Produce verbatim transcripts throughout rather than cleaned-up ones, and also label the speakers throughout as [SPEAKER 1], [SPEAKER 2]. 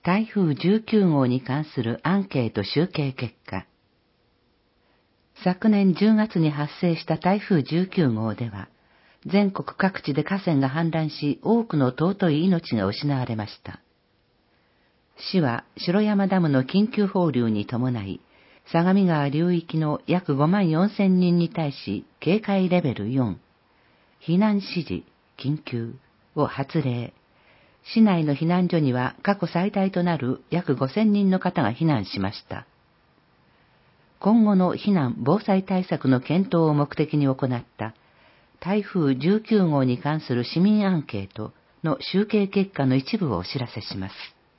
[SPEAKER 1] 台風じゅうきゅうごうに関するアンケート集計結果。昨年じゅうがつに発生した台風じゅうきゅうごうでは、全国各地で河川が氾濫し、多くの尊い命が失われました。市は城山ダムの緊急放流に伴い、相模川流域の約ごまんよんせんにんに対し、警戒レベルよん、避難指示、緊急を発令。市内の避難所には過去最大となる約ごせんにんの方が避難しました。今後の避難防災対策の検討を目的に行った台風じゅうきゅうごうに関する市民アンケートの集計結果の一部をお知らせします。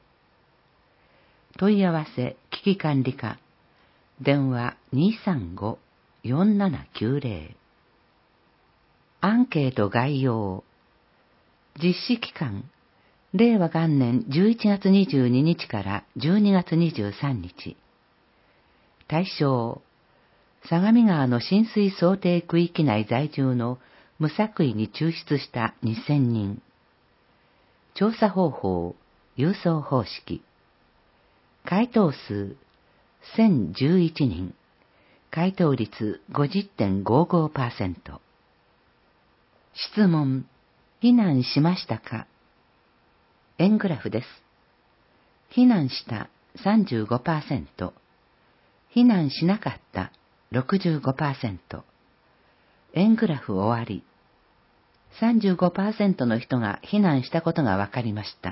[SPEAKER 1] 問い合わせ危機管理課電話 にーさんごーよんななきゅうぜろ アンケート概要。実施期間令和元年じゅういちがつにじゅうににちからじゅうにがつにじゅうさんにち。対象、相模川の浸水想定区域内在住の無作為に抽出したにせんにん。調査方法、郵送方式。回答数、せんじゅういちにん。回答率 ごじゅってんごごパーセント。質問、避難しましたか？円グラフです。避難した さんじゅうごパーセント、避難しなかった ろくじゅうごパーセント。円グラフ終わり。さんじゅうごパーセント の人が避難したことが分かりました。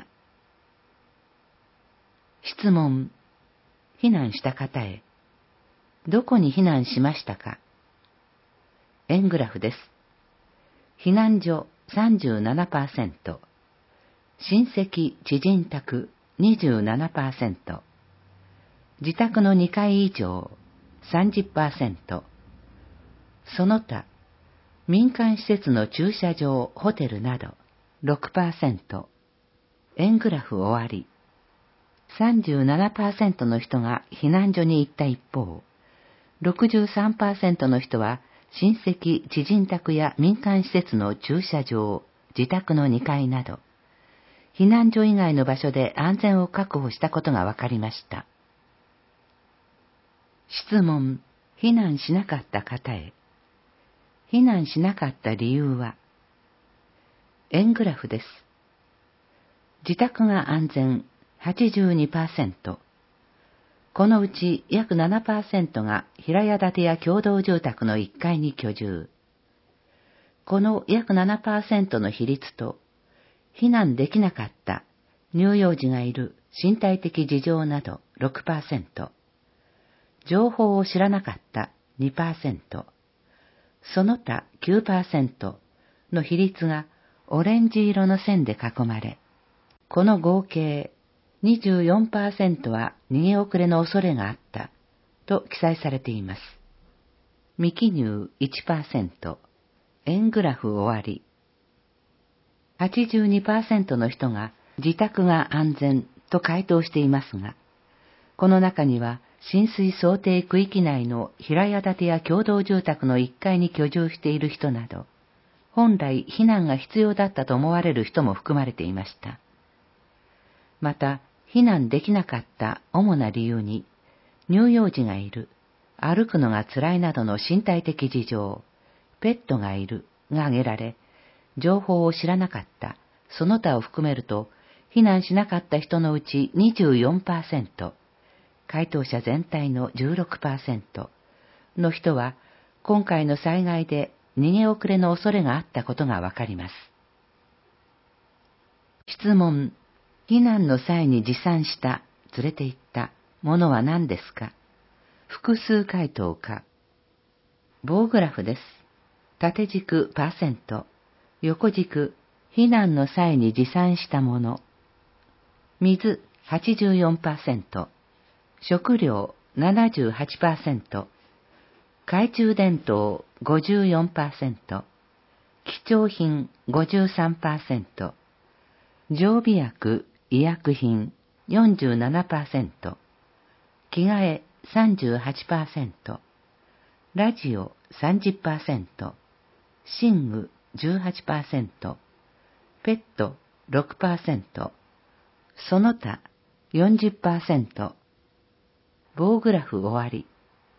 [SPEAKER 1] 質問、避難した方へ。どこに避難しましたか？円グラフです。避難所 さんじゅうななパーセント、親戚・知人宅 にじゅうななパーセント、自宅のにかい以上 さんじゅっパーセント、その他、民間施設の駐車場・ホテルなど ろくパーセント、円グラフ終わり。さんじゅうななパーセント の人が避難所に行った一方、ろくじゅうさんパーセント の人は親戚・知人宅や民間施設の駐車場、自宅のにかいなど、避難所以外の場所で安全を確保したことが分かりました。質問、避難しなかった方へ。避難しなかった理由は？円グラフです。自宅が安全 はちじゅうにパーセント。このうち約 ななパーセント が平屋建てや共同住宅のいっかいに居住。この約 ななパーセント の比率と、避難できなかった乳幼児がいる身体的事情など ろくパーセント、情報を知らなかった にパーセント、その他 きゅうパーセント の比率がオレンジ色の線で囲まれ、この合計 にじゅうよんパーセント は逃げ遅れの恐れがあったと記載されています。未記入 いちパーセント、円グラフ終わり。はちじゅうにパーセント の人が自宅が安全と回答していますが、この中には浸水想定区域内の平屋建てや共同住宅のいっかいに居住している人など、本来避難が必要だったと思われる人も含まれていました。また、避難できなかった主な理由に、乳幼児がいる、歩くのが辛いなどの身体的事情、ペットがいるが挙げられ、情報を知らなかった、その他を含めると、避難しなかった人のうち にじゅうよんパーセント、回答者全体の じゅうろくパーセント の人は、今回の災害で逃げ遅れの恐れがあったことがわかります。質問、避難の際に持参した、連れて行ったものは何ですか？複数回答か。棒グラフです。縦軸パーセント、横軸、避難の際に持参したもの。水 はちじゅうよんパーセント、食料 ななじゅうはちパーセント、懐中電灯 ごじゅうよんパーセント、貴重品 ごじゅうさんパーセント、常備薬、医薬品 よんじゅうななパーセント、着替え さんじゅうはちパーセント、ラジオ さんじゅっパーセント、寝具 じゅうはちパーセント、ペット ろくパーセント、その他よんじゅっパーセント。棒グラフ終わり。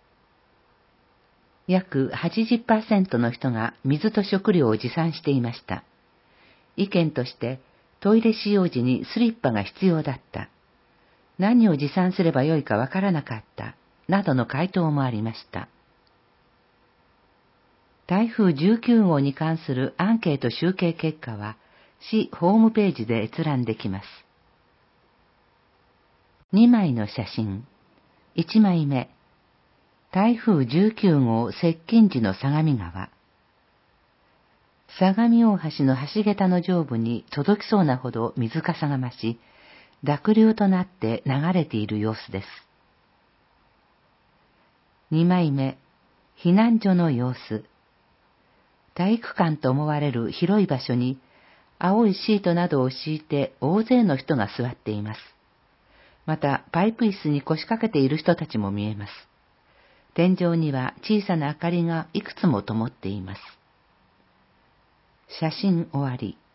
[SPEAKER 1] 約 はちじゅっパーセント の人が水と食料を持参していました。意見として、トイレ使用時にスリッパが必要だった。何を持参すればよいかわからなかった。などの回答もありました。台風じゅうきゅうごうに関するアンケート集計結果は、市ホームページで閲覧できます。にまいの写真。いちまいめ。台風じゅうきゅうごう接近時の相模川。相模大橋の橋桁の上部に届きそうなほど水かさが増し、濁流となって流れている様子です。にまいめ。避難所の様子。体育館と思われる広い場所に、青いシートなどを敷いて大勢の人が座っています。また、パイプ椅子に腰掛けている人たちも見えます。天井には小さな明かりがいくつも灯っています。写真終わり。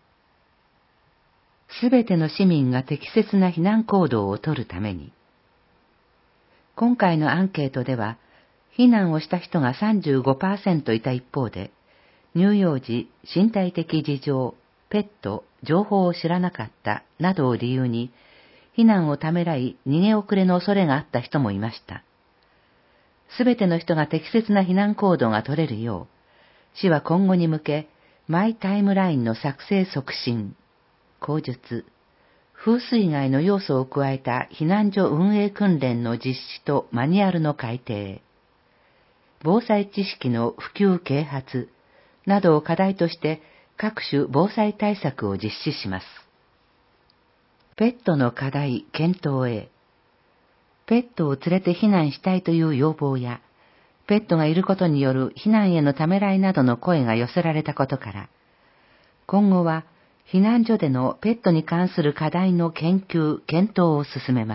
[SPEAKER 1] すべての市民が適切な避難行動をとるために。今回のアンケートでは、避難をした人が さんじゅうごパーセント いた一方で、乳幼児、身体的事情、ペット、情報を知らなかったなどを理由に、避難をためらい逃げ遅れの恐れがあった人もいました。すべての人が適切な避難行動が取れるよう、市は今後に向け、マイタイムラインの作成促進、口述、風水害の要素を加えた避難所運営訓練の実施とマニュアルの改定、防災知識の普及啓発などを課題として各種防災対策を実施します。ペットの課題検討へ。ペットを連れて避難したいという要望や、ペットがいることによる避難へのためらいなどの声が寄せられたことから、今後は避難所でのペットに関する課題の研究・検討を進めます。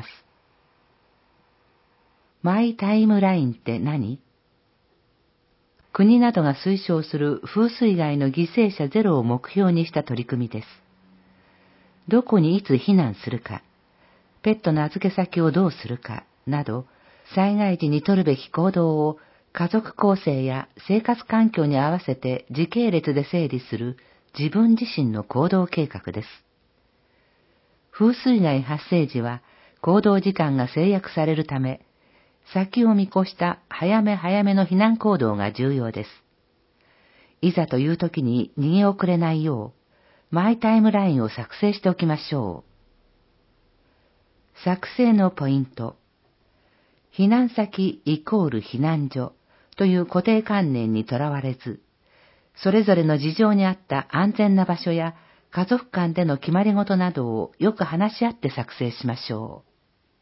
[SPEAKER 1] マイタイムラインって何？国などが推奨する風水害の犠牲者ゼロを目標にした取り組みです。どこにいつ避難するか、ペットの預け先をどうするかなど、災害時に取るべき行動を家族構成や生活環境に合わせて時系列で整理する自分自身の行動計画です。風水害発生時は行動時間が制約されるため、先を見越した早め早めの避難行動が重要です。いざという時に逃げ遅れないよう、マイタイムラインを作成しておきましょう。作成のポイント。避難先イコール避難所という固定観念にとらわれず、それぞれの事情に合った安全な場所や家族間での決まり事などをよく話し合って作成しましょう。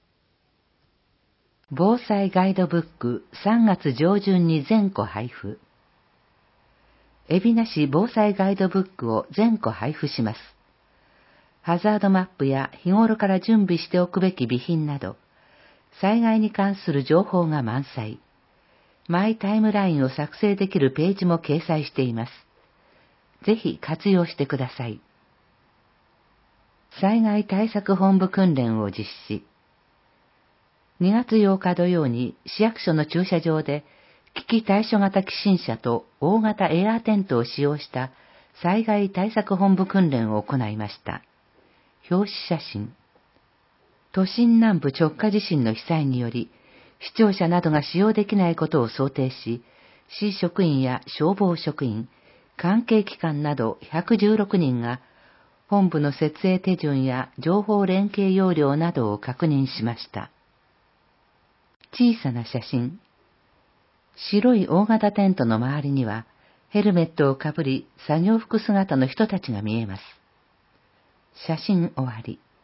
[SPEAKER 1] 防災ガイドブックさんがつ上旬に全個配布。海老名市防災ガイドブックを全個配布します。ハザードマップや日頃から準備しておくべき備品など、災害に関する情報が満載。マイタイムラインを作成できるページも掲載しています。ぜひ活用してください。災害対策本部訓練を実施。にがつようか土曜に市役所の駐車場で危機対処型寄進車と大型エアーテントを使用した災害対策本部訓練を行いました。表紙写真。都心南部直下地震の被災により、視聴者などが使用できないことを想定し、市職員や消防職員、関係機関などひゃくじゅうろくにんが、本部の設営手順や情報連携要領などを確認しました。小さな写真。白い大型テントの周りには、ヘルメットをかぶり作業服姿の人たちが見えます。写真終わり。